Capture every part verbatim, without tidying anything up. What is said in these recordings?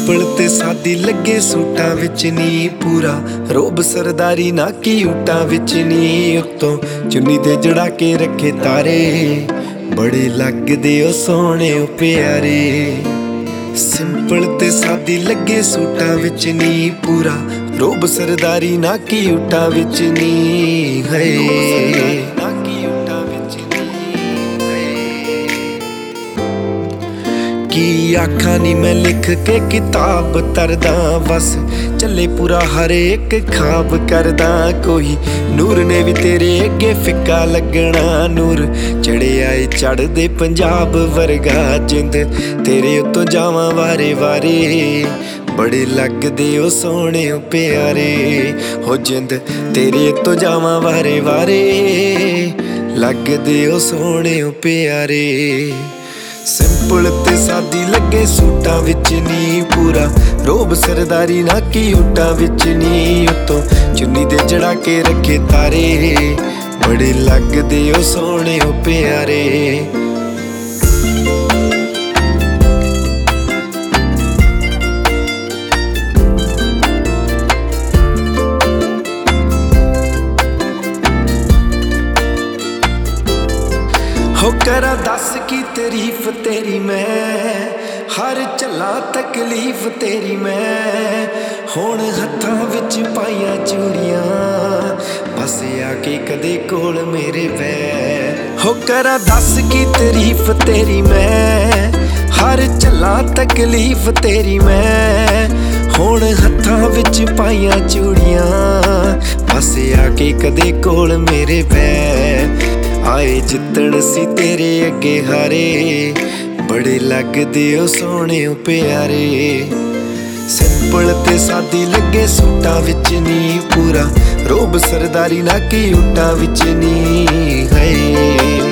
Simple ਤੇ ਸਾਦੀ ਲੱਗੇ ਸੂਟਾਂ ਵਿੱਚ ਨੀ, ਪੂਰਾ ਰੋਬ ਸਰਦਾਰੀ ਨਾ ਕੀ ਊਟਾਂ ਵਿੱਚ ਨੀ। ਉੱਤੋਂ ਚੁੰਨੀ ਤੇ ਜੜਾ ਕੇ ਰੱਖੇ ਤਾਰੇ, ਬੜੇ ਲੱਗਦੇ ਓ ਸੋਹਣੇ ਓ ਪਿਆਰੇ। ਸਿੰਪਲ ਤੇ ਸਾਦੀ ਲੱਗੇ ਸੂਟਾਂ ਵਿੱਚ ਨੀ, ਪੂਰਾ ਰੋਬ ਸਰਦਾਰੀ ਨਾ ਕੀ ਊਟਾਂ ਵਿੱਚ ਨੀ। ਹੈ ਕੀ ਆਖਾਂ ਨੀ ਮੈਂ ਲਿਖ ਕੇ ਕਿਤਾਬ ਤਰਦਾ, ਬਸ ਚੱਲੇ ਪੂਰਾ ਹਰੇਕ ਖਾਬ ਕਰਦਾ। ਕੋਈ ਨੂਰ ਨੇ ਵੀ ਤੇਰੇ ਅੱਗੇ ਫਿੱਕਾ ਲੱਗਣਾ, ਨੂਰ ਚੜਿਆ ਏ ਚੜ੍ਹਦੇ ਪੰਜਾਬ ਵਰਗਾ। ਜਿੰਦ ਤੇਰੇ ਉੱਤੋਂ ਜਾਵਾਂ ਵਾਰੇ ਵਾਰੇ, ਬੜੇ ਲੱਗਦੇ ਓ ਸੋਹਣੇ ਓ ਪਿਆਰੇ। ਹੋ ਜਿੰਦ ਤੇਰੇ ਉੱਤੋਂ ਜਾਵਾਂ ਵਾਰੇ ਵਾਰੇ, ਲੱਗਦੇ ਓ ਸੋਹਣੇ ਓ ਪਿਆਰੇ। ਸਿੰਪਲ ਤੇ ਸਾਦੀ ਲੱਗੇ ਸੂਟਾਂ ਵਿੱਚ ਨੀ, ਪੂਰਾ ਰੋਬ ਸਰਦਾਰੀ ਨਾ ਕੀ ਊਟਾਂ ਵਿੱਚ ਨੀ। ਉੱਤੋਂ ਚੁੰਨੀ ਤੇ ਜੜਾ ਕੇ ਰੱਖੇ ਤਾਰੇ, ਬੜੇ ਲੱਗਦੇ ਓ ਸੋਹਣੇ ਓ ਪਿਆਰੇ। ਹੋ ਕਰਾਂ ਦੱਸ ਕੀ ਤਾਰੀਫ ਤੇਰੀ ਮੈਂ, ਹਰ ਝੱਲਾ ਤਕਲੀਫ ਤੇਰੀ ਮੈਂ। ਹੁਣ ਹੱਥਾਂ ਵਿੱਚ ਪਾਈਆਂ ਚੂੜੀਆਂ, ਬਸ ਆ ਕੇ ਕਦੇ ਕੋਲ ਮੇਰੇ ਬੈ। ਹੋ ਕਰਾਂ ਦੱਸ ਕੀ ਤਾਰੀਫ ਤੇਰੀ ਮੈਂ, ਹਰ ਝੱਲਾ ਤਕਲੀਫ ਤੇਰੀ ਮੈਂ। ਹੁਣ ਹੱਥਾਂ ਵਿੱਚ ਪਾਈਆਂ ਚੂੜੀਆਂ, ਬਸ ਆ ਕੇ ਕਦੇ ਕੋਲ ਮੇਰੇ ਬੈ। ਆਏ ਜਿੱਤਣ ਸੀ ਤੇਰੇ ਅੱਗੇ ਹਾਰੇ, ਬੜੇ ਲੱਗਦੇ ਓ ਸੋਹਣੇ ਓ ਪਿਆਰੇ। ਸਿੰਪਲ ਤੇ ਸਾਦੀ ਲੱਗੇ ਸੂਟਾਂ ਵਿੱਚ ਨੀ, ਪੂਰਾ ਰੋਬ ਸਰਦਾਰੀ ਨਾ ਕੀ ਊਟਾਂ ਵਿੱਚ ਨੀ। ਹੈ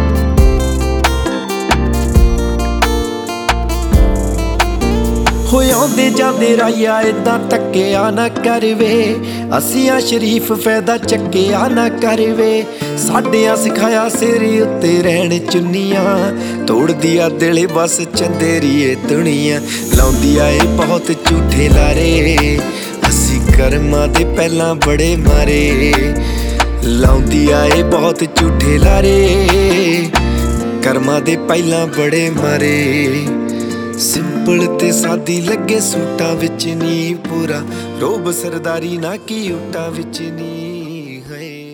ਹੋ ਆਉਂਦੇ ਜਾਂਦੇ ਰਾਇਆ ਏਦਾਂ ਧੱਕਿਆ ਨਾ ਕਰਵੇ, ਅਸੀਂ ਆ ਸ਼ਰੀਫ ਫਾਇਦਾ ਚੱਕਿਆ ਨਾ ਕਰਵੇ। ਸਾਡਿਆਂ ਸਿਖਾਇਆ ਸਿਰ ਉੱਤੇ ਰਹਿਣ ਚੁੰਨੀਆਂ, ਤੋੜਦੀ ਆ ਦਿਲ ਬਸ ਚੰਦੇਰੀਏ ਦੁਨੀਆ। ਲਾਉਂਦੀ ਆ ਏ ਬਹੁਤ ਝੂਠੇ ਲਾਰੇ, ਅਸੀਂ ਕਰਮਾਂ ਦੇ ਪਹਿਲਾਂ ਬੜੇ ਮਾਰੇ। ਲਾਉਂਦੀ ਆ ਏ ਬਹੁਤ ਝੂਠੇ ਲਾਰੇ, ਕਰਮਾਂ ਦੇ ਪਹਿਲਾਂ ਬੜੇ ਮਾਰੇ। ਸਿੰਪਲ ਤੇ ਸਾਦੀ ਲੱਗੇ ਸੂਟਾਂ ਵਿੱਚ ਨੀ, ਪੂਰਾ ਰੋਬ ਸਰਦਾਰੀ ਨਾ ਕੀ ਊਟਾਂ ਵਿੱਚ ਨੀ। ਹੈ